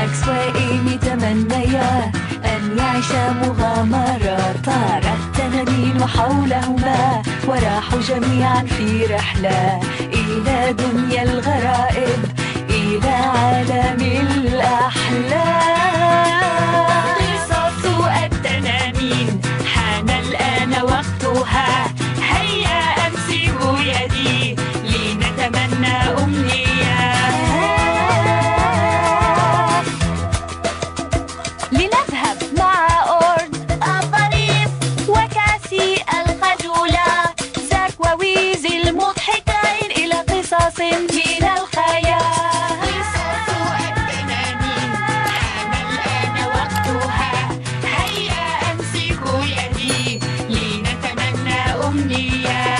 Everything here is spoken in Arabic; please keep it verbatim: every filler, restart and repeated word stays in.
ماكس وإيمي تمنيا أن يعيشا مغامرة. طار التنانين وحولهما وراحوا جميعا في رحلة إلى دنيا الغرائب، إلى عالم الأحلام. قصص التنانين حان الآن وقتها، هيا أمسكوا يدي لنتمنى أمنيات. لنذهب مع أورد الظريف وكاسي الخجولة، زاك وويزي المضحكين إلى قصص من الخيال. قصص التنانين حان الآن وقتها، هيا أمسكوا يدي لنتمنى أمنيات.